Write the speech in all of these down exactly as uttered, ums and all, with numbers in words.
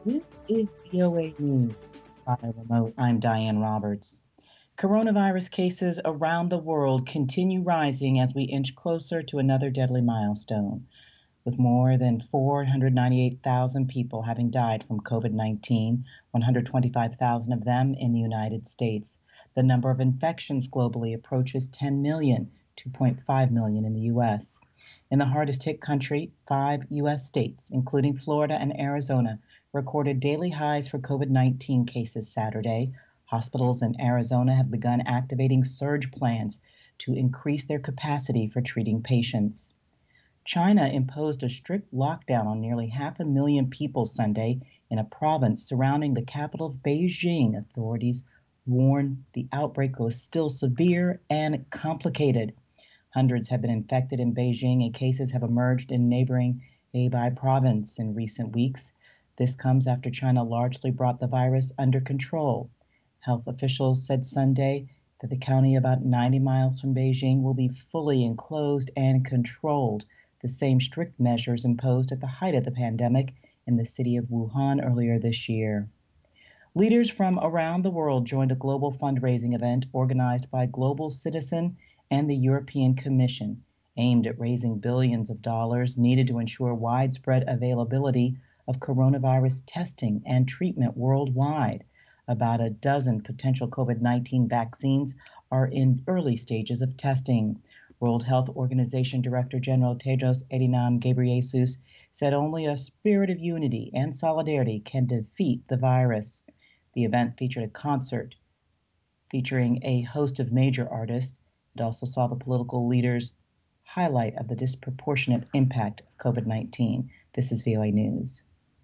This is V O A News by remote. I'm Diane Roberts. Coronavirus cases around the world continue rising as we inch closer to another deadly milestone, with more than four hundred ninety-eight thousand people having died from COVID nineteen, one hundred twenty-five thousand of them in the United States. The number of infections globally approaches ten million, two point five million in the U S. In the hardest hit country, five U S states, including Florida and Arizona, recorded daily highs for COVID nineteen cases Saturday. Hospitals in Arizona have begun activating surge plans to increase their capacity for treating patients. China imposed a strict lockdown on nearly half a million people Sunday in a province surrounding the capital of Beijing. Authorities warn the outbreak was still severe and complicated. Hundreds have been infected in Beijing, and cases have emerged in neighboring Hebei province in recent weeks. This comes after China largely brought the virus under control. Health officials said Sunday that the county about ninety miles from Beijing will be fully enclosed and controlled, the same strict measures imposed at the height of the pandemic in the city of Wuhan earlier this year. Leaders from around the world joined a global fundraising event organized by Global Citizen and the European Commission, aimed at raising billions of dollars needed to ensure widespread availability of coronavirus testing and treatment worldwide. About a dozen potential COVID nineteen vaccines are in early stages of testing. World Health Organization Director General Tedros Adhanom Ghebreyesus said only a spirit of unity and solidarity can defeat the virus. The event featured a concert featuring a host of major artists. It also saw the political leaders highlight of the disproportionate impact of COVID nineteen. This is V O A News.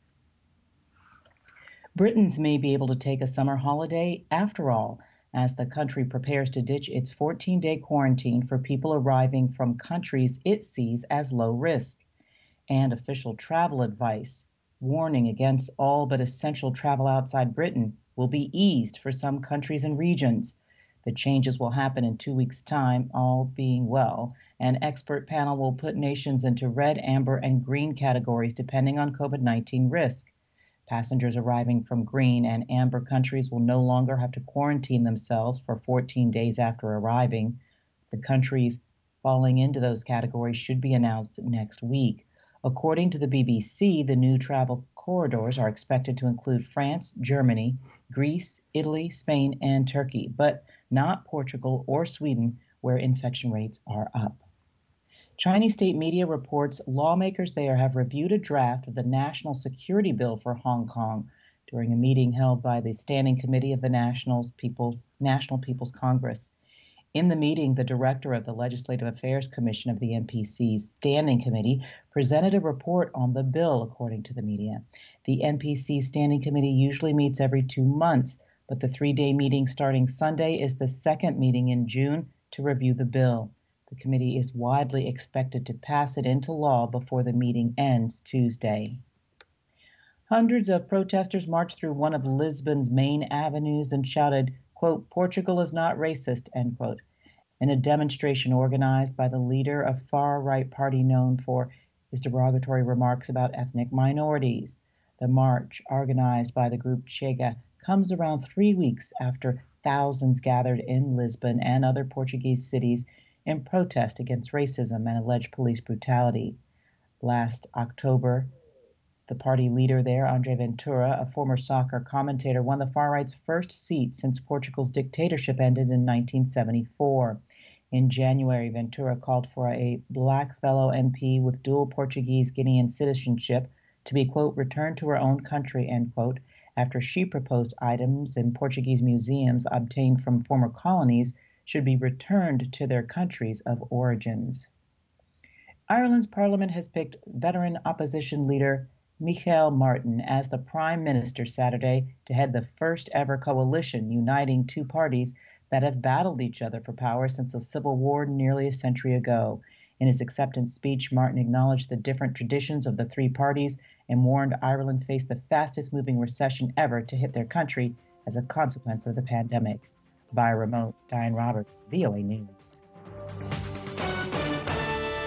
Britons may be able to take a summer holiday after all, as the country prepares to ditch its fourteen-day quarantine for people arriving from countries it sees as low risk. And official travel advice, warning against all but essential travel outside Britain, will be eased for some countries and regions. The changes will happen in two weeks' time, all being well. An expert panel will put nations into red, amber, and green categories depending on COVID nineteen risk. Passengers arriving from green and amber countries will no longer have to quarantine themselves for fourteen days after arriving. The countries falling into those categories should be announced next week. According to the B B C, the new travel corridors are expected to include France, Germany, Greece, Italy, Spain, and Turkey, but not Portugal or Sweden, where infection rates are up. Chinese state media reports lawmakers there have reviewed a draft of the National Security Bill for Hong Kong during a meeting held by the Standing Committee of the National People's, National People's Congress. In the meeting, the director of the Legislative Affairs Commission of the N P C's Standing Committee presented a report on the bill, according to the media. The N P C Standing Committee usually meets every two months, but the three-day meeting starting Sunday is the second meeting in June to review the bill. The committee is widely expected to pass it into law before the meeting ends Tuesday. Hundreds of protesters marched through one of Lisbon's main avenues and shouted, quote, "Portugal is not racist," end quote, in a demonstration organized by the leader of far-right party known for his derogatory remarks about ethnic minorities. The march, organized by the group Chega, comes around three weeks after thousands gathered in Lisbon and other Portuguese cities in protest against racism and alleged police brutality. Last October, the party leader there, André Ventura, a former soccer commentator, won the far-right's first seat since Portugal's dictatorship ended in nineteen seventy-four. In January, Ventura called for a black fellow M P with dual Portuguese-Guinean citizenship to be, quote, returned to her own country, end quote, after she proposed items in Portuguese museums obtained from former colonies should be returned to their countries of origins. Ireland's parliament has picked veteran opposition leader Micheál Martin as the prime minister Saturday to head the first ever coalition uniting two parties that have battled each other for power since the Civil War nearly a century ago. In his acceptance speech, Martin acknowledged the different traditions of the three parties and warned Ireland faced the fastest moving recession ever to hit their country as a consequence of the pandemic. By remote, Diane Roberts, V O A News.